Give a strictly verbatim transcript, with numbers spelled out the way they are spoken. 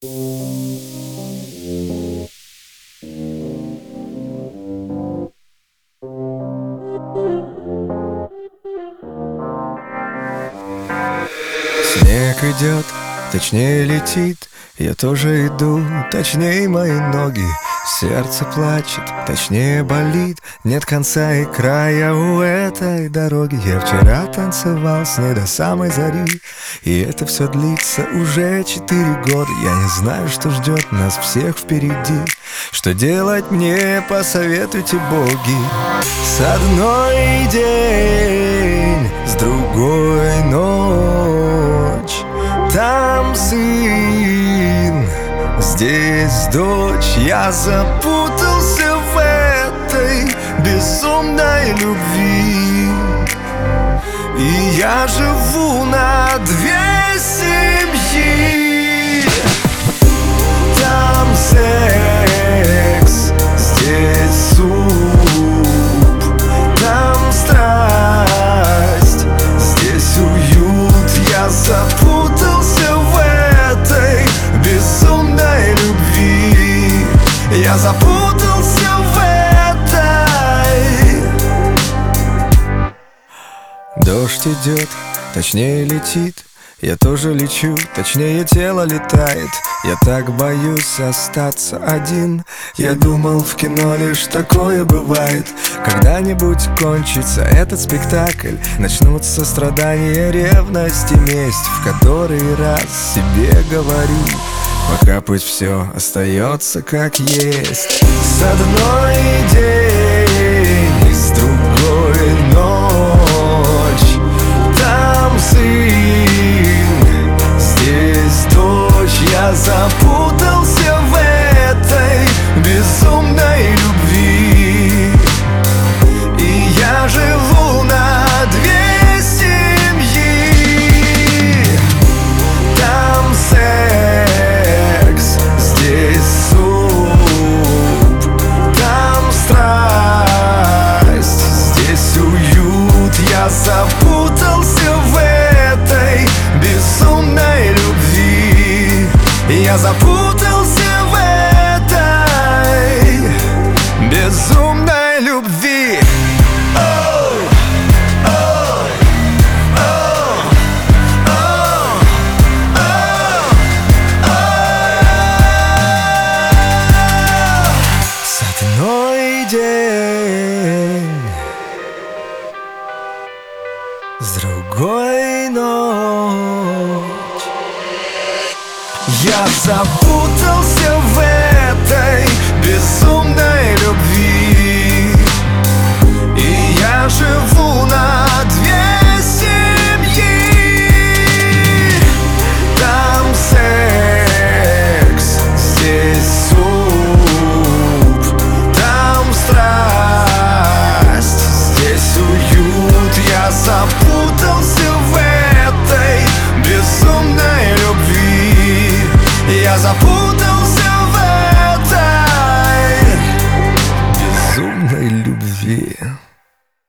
Снег идет, точнее летит, я тоже иду, точнее мои ноги. Сердце плачет, точнее болит, нет конца и края у этой дороги. Я вчера танцевал с ней до самой зари, и это все длится уже четыре года. Я не знаю, что ждет нас всех впереди. Что делать мне, посоветуйте боги. С одной день, с другой ночь. Там сын, здесь дочь. Я запутался в этой безумной любви, и я живу на две семьи. Там секс, здесь суп. Там страсть, здесь уют. Я запутался в этой безумной любви. Я запутался в этой. Дождь идет, точнее летит. Я тоже лечу, точнее тело летает. Я так боюсь остаться один. Я думал, в кино лишь такое бывает. Когда-нибудь кончится этот спектакль, начнутся страдания, ревность и месть. В который раз себе говорю: пока пусть все остается как есть. С одной день, с другой ночь. Там сын, здесь дочь. Я запутался в этой безумной любви, и я живу на две семьи. Там секс, здесь суп. Там страсть, здесь уют. Я запутался в этой безумной любви. Я запутался в этой безумной любви. Oh, oh, oh, oh, oh, oh. С одной день, с другой ночь. Я запутался в этой безумной любви, и я живу